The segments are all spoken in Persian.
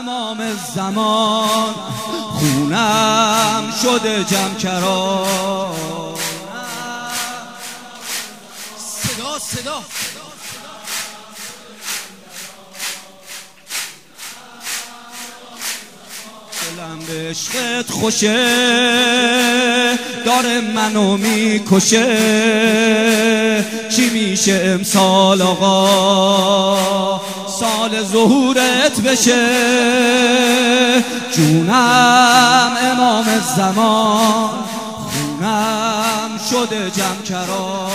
امام زمان، خونم شده جمکرا. صدا دلم به عشقت خوشه، داره منو میکشه. چی میشه امسال آقا، سال ظهورت بشه. جونم امام زمان، خونم شده جمکرا.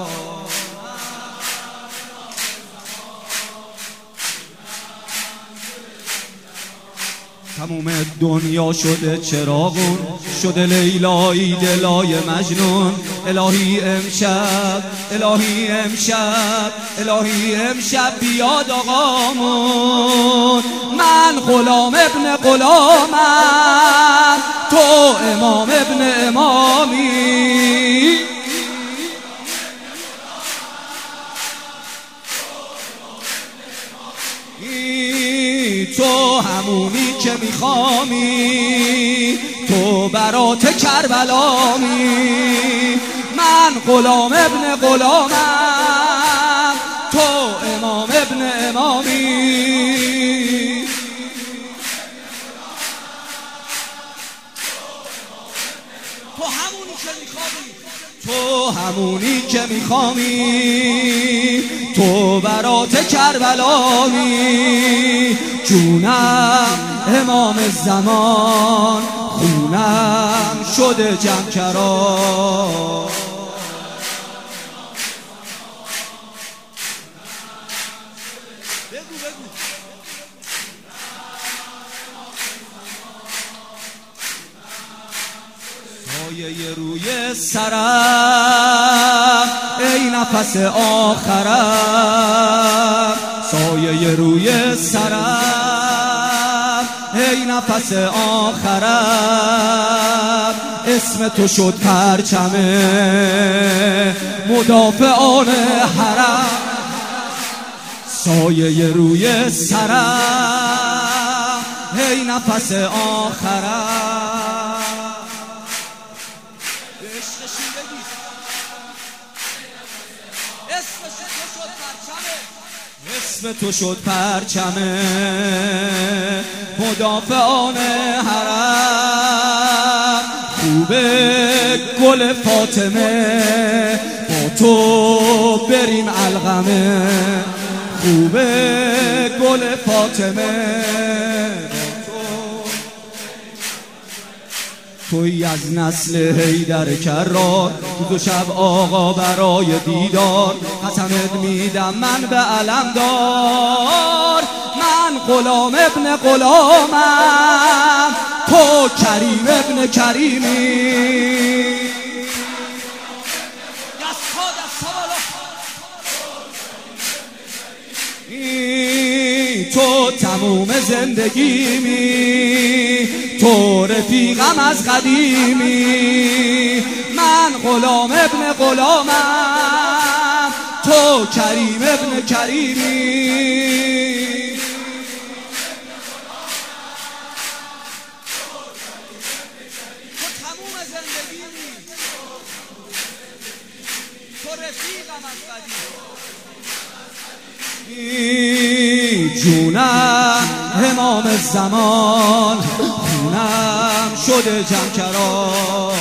تموم دنیا شده چراغون، شده لیلایی دلای مجنون. الهی امشب، الهی امشب، الهی امشب بیاد آقامون. من غلام ابن غلامم، تو امام ابن امامی. تو همونی که میخوامی، تو برات کربلامی. من غلام ابن غلامم، تو امام ابن امامی. تو همونی که میخوامی، تو برات کربلامی. جونم امام زمان، خونم شده جمکرا. سایه روی سرم، ای نفس آخرم. سایه روی سرم، ای نفس آخرم. اسم تو شد پرچمه مدافعان حرم. سایه روی سرم، ای نفس آخرم. اسم تو شد پرچمه مدافعان حرم. خوبه گل فاطمه، با تو بریم علقمه. خوبه گل فاطمه، توی از نسل حیدر کرار. روز و شب آقا برای دیدار، قسمت میدم من به علمدار. من غلام ابن غلامم، تو کریم ابن کریمی. تو تموم زندگیمی، تو رفیقم از قدیمی. من غلام ابن غلامم، تو کریم ابن کریمی. تو تموم زندگیمی، تو رفیقم از قدیمی. جونم امام زمان، خونم شده جمکرا.